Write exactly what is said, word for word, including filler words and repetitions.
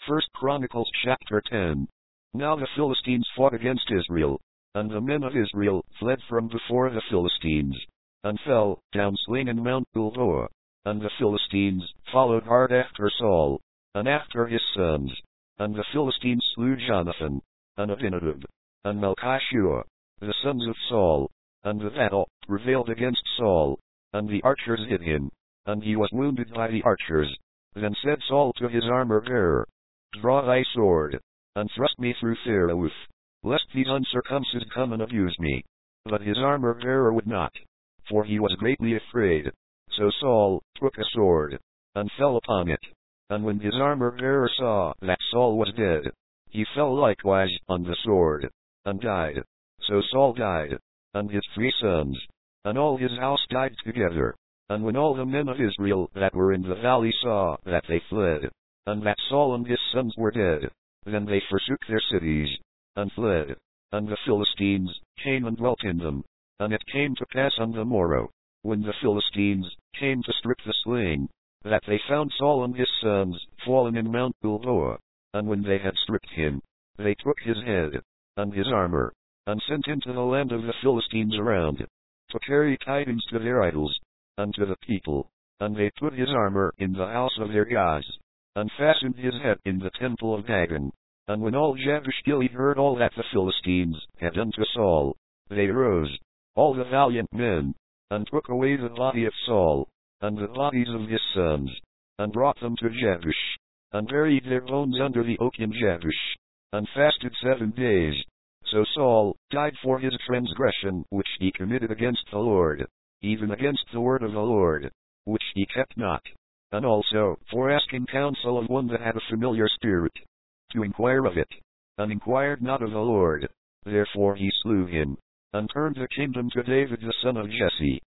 First Chronicles chapter ten. Now the Philistines fought against Israel, and the men of Israel fled from before the Philistines, and fell down slain in Mount Gilboa. And the Philistines followed hard after Saul, and after his sons. And the Philistines slew Jonathan, and Abinadab, and Malchishua, the sons of Saul. And the battle prevailed against Saul, and the archers hit him, and he was wounded by the archers. Then said Saul to his armor-bearer, Draw thy sword, and thrust me through Phareuth, lest these uncircumcised come and abuse me. But his armor-bearer would not, for he was greatly afraid. So Saul took a sword, and fell upon it. And when his armor-bearer saw that Saul was dead, he fell likewise on the sword, and died. So Saul died, and his three sons, and all his house died together. And when all the men of Israel that were in the valley saw that they fled, and that Saul and his sons were dead, then they forsook their cities, and fled. And the Philistines came and dwelt in them. And it came to pass on the morrow, when the Philistines came to strip the slain, that they found Saul and his sons fallen in Mount Gilboa. And when they had stripped him, they took his head, and his armor, and sent him to the land of the Philistines around, to carry tidings to their idols, and to the people. And they put his armor in the house of their gods, and fastened his head in the temple of Dagon. And when all Jabesh Gilead heard all that the Philistines had done to Saul, they arose, all the valiant men, and took away the body of Saul, and the bodies of his sons, and brought them to Jabesh, and buried their bones under the oak in Jabesh, and fasted seven days. So Saul died for his transgression which he committed against the Lord, even against the word of the Lord, which he kept not, and also for asking counsel of one that had a familiar spirit, to inquire of it, and inquired not of the Lord. Therefore he slew him, and turned the kingdom to David the son of Jesse.